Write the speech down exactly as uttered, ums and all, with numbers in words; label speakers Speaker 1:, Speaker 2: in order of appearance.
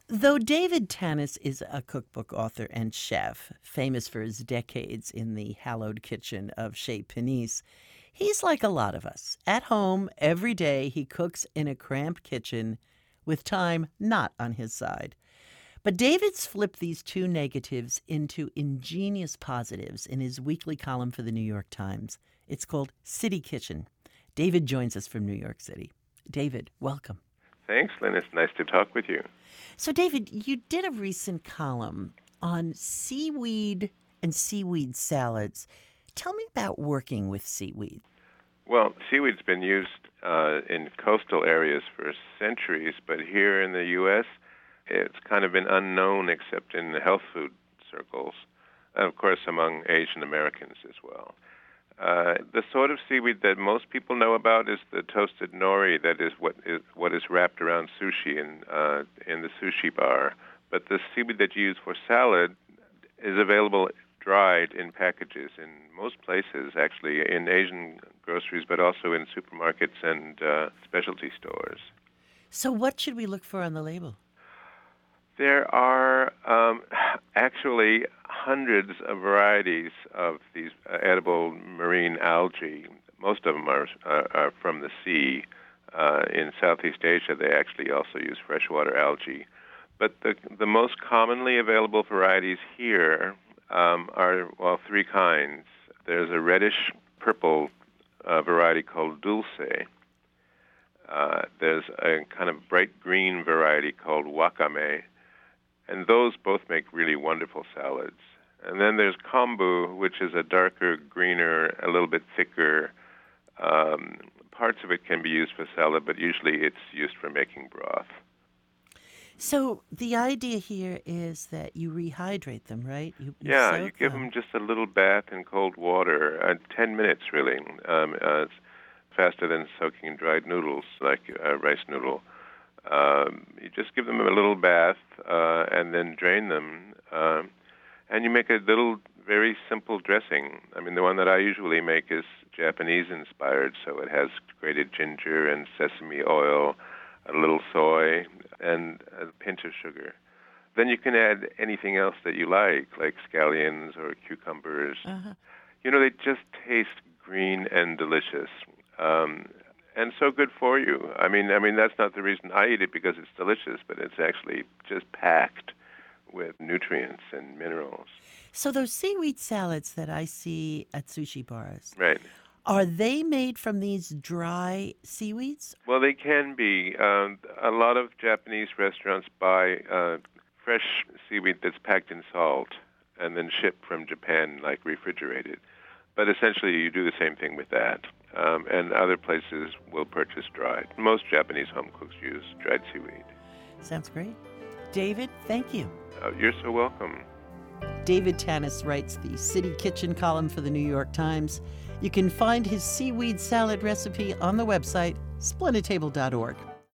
Speaker 1: Though David Tanis is a cookbook author and chef, famous for his decades in the hallowed kitchen of Chez Panisse, he's like a lot of us. At home, every day, he cooks in a cramped kitchen with time not on his side. But David's flipped these two negatives into ingenious positives in his weekly column for the New York Times. It's called City Kitchen. David joins us from New York City. David, welcome.
Speaker 2: Thanks, Lynn. It's nice to talk with you.
Speaker 1: So, David, you did a recent column on seaweed and seaweed salads. Tell me about working with seaweed.
Speaker 2: Well, seaweed's been used uh, in coastal areas for centuries, but here in the U S, it's kind of been unknown except in the health food circles, and of course among Asian Americans as well. Uh, the sort of seaweed that most people know about is the toasted nori. That is what is what is wrapped around sushi in uh, in the sushi bar. But the seaweed that you use for salad is available dried in packages in most places, actually in Asian groceries, but also in supermarkets and uh, specialty stores.
Speaker 1: So, what should we look for on the label?
Speaker 2: There are um, actually hundreds of varieties of these uh, edible marine algae. Most of them are, are, are from the sea. Uh, in Southeast Asia, they actually also use freshwater algae. But the, the most commonly available varieties here um, are, well, three kinds. There's a reddish-purple uh, variety called dulce. Uh, there's a kind of bright green variety called wakame. And those both make really wonderful salads. And then there's kombu, which is a darker, greener, a little bit thicker. Um, parts of it can be used for salad, but usually it's used for making broth.
Speaker 1: So the idea here is that you rehydrate them, right? You, you
Speaker 2: yeah, you give
Speaker 1: them.
Speaker 2: them just a little bath in cold water, uh, ten minutes really. Um, uh, it's faster than soaking in dried noodles, like a rice noodle. Um, you just give them a little bath uh, and then drain them, uh, and you make a little very simple dressing. I mean, the one that I usually make is Japanese-inspired, so it has grated ginger and sesame oil, a little soy, and a pinch of sugar. Then you can add anything else that you like, like scallions or cucumbers.
Speaker 1: Uh-huh.
Speaker 2: You know, they just taste green and delicious. Um, And so good for you. I mean, I mean that's not the reason I eat it because it's delicious, but it's actually just packed with nutrients and minerals.
Speaker 1: So those seaweed salads that I see at sushi bars,
Speaker 2: right?
Speaker 1: Are they made from these dry seaweeds?
Speaker 2: Well, they can be. Um, a lot of Japanese restaurants buy uh, fresh seaweed that's packed in salt and then shipped from Japan, like refrigerated. But essentially, you do the same thing with that. Um, and other places will purchase dried. Most Japanese home cooks use dried seaweed.
Speaker 1: Sounds great. David, thank you.
Speaker 2: Oh, you're so welcome.
Speaker 1: David Tanis writes the City Kitchen column for the New York Times. You can find his seaweed salad recipe on the website splendid table dot org.